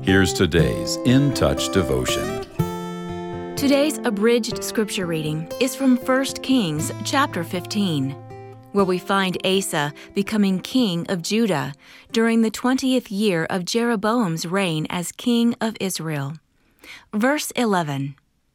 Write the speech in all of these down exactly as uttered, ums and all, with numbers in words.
Here's today's In Touch devotion. Today's abridged scripture reading is from First Kings chapter fifteen, where we find Asa becoming king of Judah during the twentieth year of Jeroboam's reign as king of Israel. Verse eleven.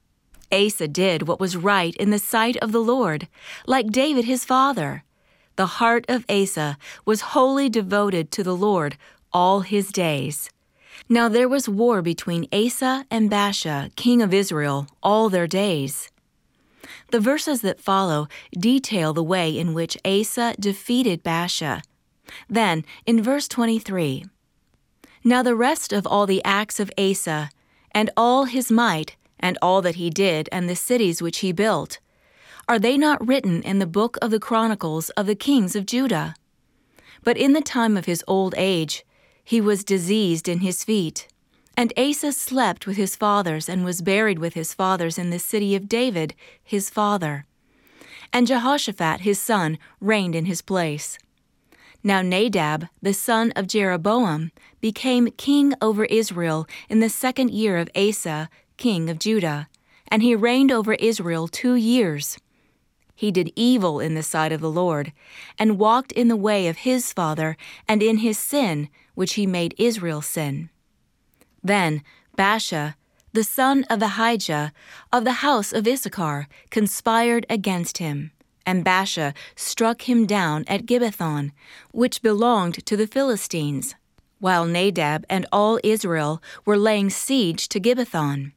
Asa did what was right in the sight of the Lord, like David his father. The heart of Asa was wholly devoted to the Lord all his days. Now there was war between Asa and Baasha, king of Israel, all their days. The verses that follow detail the way in which Asa defeated Baasha. Then, in verse twenty-three, Now the rest of all the acts of Asa, and all his might, and all that he did, and the cities which he built, are they not written in the book of the Chronicles of the kings of Judah? But in the time of his old age, he was diseased in his feet. And Asa slept with his fathers and was buried with his fathers in the city of David, his father. And Jehoshaphat his son reigned in his place. Now Nadab, the son of Jeroboam, became king over Israel in the second year of Asa, king of Judah, and he reigned over Israel two years. He did evil in the sight of the Lord, and walked in the way of his father, and in his sin, which he made Israel sin. Then Baasha, the son of Ahijah, of the house of Issachar, conspired against him, and Baasha struck him down at Gibbethon, which belonged to the Philistines, while Nadab and all Israel were laying siege to Gibbethon.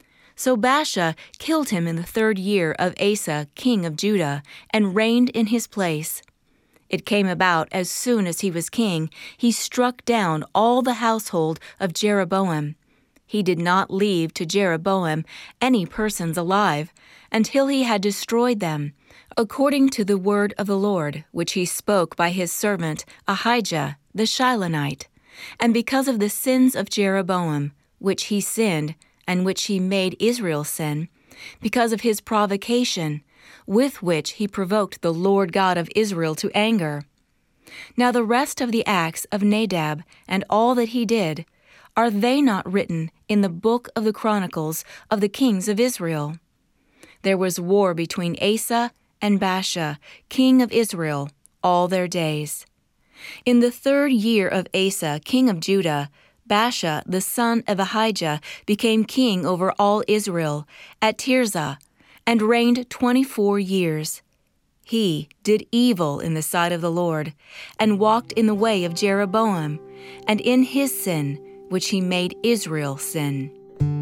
So Baasha killed him in the third year of Asa, king of Judah, and reigned in his place. It came about as soon as he was king, he struck down all the household of Jeroboam. He did not leave to Jeroboam any persons alive, until he had destroyed them, according to the word of the Lord, which he spoke by his servant Ahijah the Shilonite, and because of the sins of Jeroboam, which he sinned, and which he made Israel sin, because of his provocation, with which he provoked the Lord God of Israel to anger. Now the rest of the acts of Nadab, and all that he did, are they not written in the book of the Chronicles of the kings of Israel? There was war between Asa and Baasha, king of Israel, all their days. In the third year of Asa, king of Judah, Baasha, the son of Ahijah, became king over all Israel at Tirzah, and reigned twenty-four years. He did evil in the sight of the Lord, and walked in the way of Jeroboam, and in his sin, which he made Israel sin.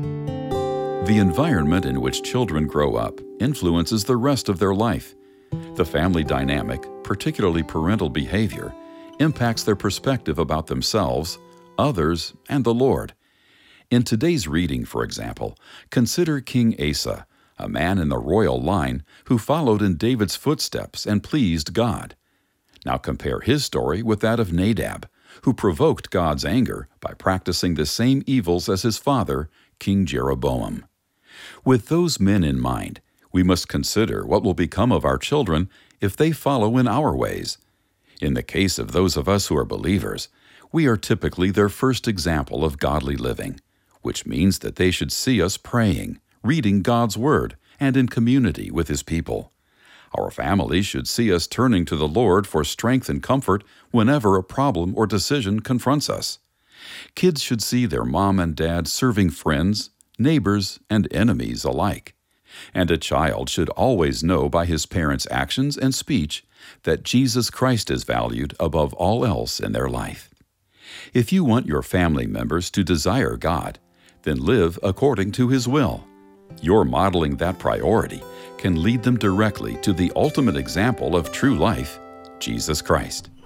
The environment in which children grow up influences the rest of their life. The family dynamic, particularly parental behavior, impacts their perspective about themselves, others, and the Lord. In today's reading, for example, consider King Asa, a man in the royal line who followed in David's footsteps and pleased God. Now compare his story with that of Nadab, who provoked God's anger by practicing the same evils as his father, King Jeroboam. With those men in mind, we must consider what will become of our children if they follow in our ways. In the case of those of us who are believers, we are typically their first example of godly living, which means that they should see us praying, reading God's Word, and in community with His people. Our families should see us turning to the Lord for strength and comfort whenever a problem or decision confronts us. Kids should see their mom and dad serving friends, neighbors, and enemies alike. And a child should always know by his parents' actions and speech that Jesus Christ is valued above all else in their life. If you want your family members to desire God, then live according to His will. Your modeling that priority can lead them directly to the ultimate example of true life, Jesus Christ.